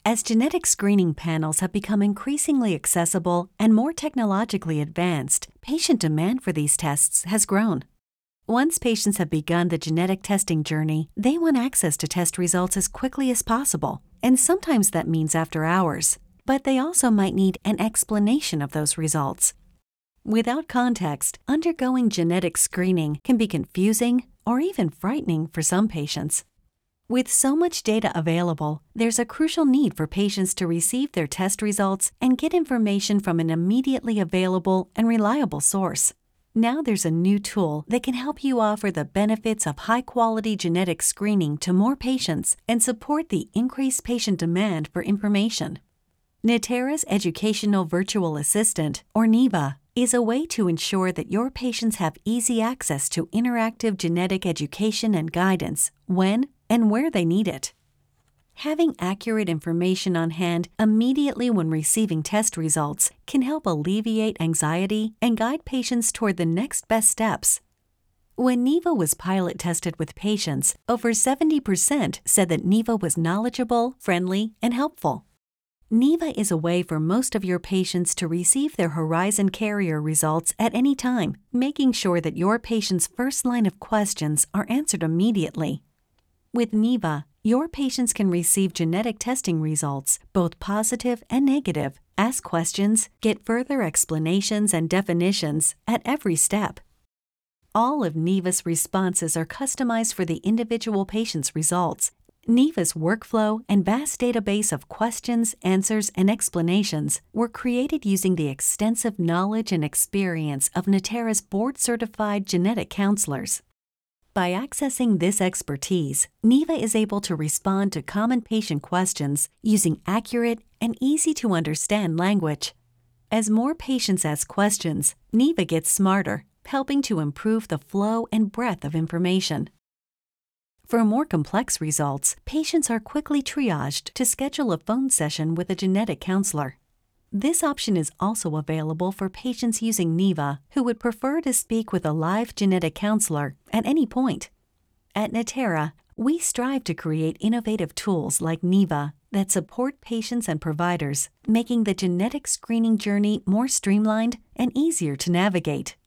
As genetic screening panels have become increasingly accessible and more technologically advanced, patient demand for these tests has grown. Once patients have begun the genetic testing journey, they want access to test results as quickly as possible, and sometimes that means after hours. But they also might need an explanation of those results. Without context, undergoing genetic screening can be confusing or even frightening for some patients. With so much data available, there's a crucial need for patients to receive their test results and get information from an immediately available and reliable source. Now there's a new tool that can help you offer the benefits of high-quality genetic screening to more patients and support the increased patient demand for information. Natera's Educational Virtual Assistant, or NEVA, is a way to ensure that your patients have easy access to interactive genetic education and guidance when and where they need it. Having accurate information on hand immediately when receiving test results can help alleviate anxiety and guide patients toward the next best steps. When NEVA was pilot tested with patients, over 70% said that NEVA was knowledgeable, friendly, and helpful. NEVA is a way for most of your patients to receive their Horizon Carrier results at any time, making sure that your patient's first line of questions are answered immediately. With NEVA, your patients can receive genetic testing results, both positive and negative, ask questions, get further explanations and definitions at every step. All of NEVA's responses are customized for the individual patient's results. NEVA's workflow and vast database of questions, answers, and explanations were created using the extensive knowledge and experience of Natera's board-certified genetic counselors. By accessing this expertise, NEVA is able to respond to common patient questions using accurate and easy-to-understand language. As more patients ask questions, NEVA gets smarter, helping to improve the flow and breadth of information. For more complex results, patients are quickly triaged to schedule a phone session with a genetic counselor. This option is also available for patients using NEVA who would prefer to speak with a live genetic counselor at any point. At Natera, we strive to create innovative tools like NEVA that support patients and providers, making the genetic screening journey more streamlined and easier to navigate.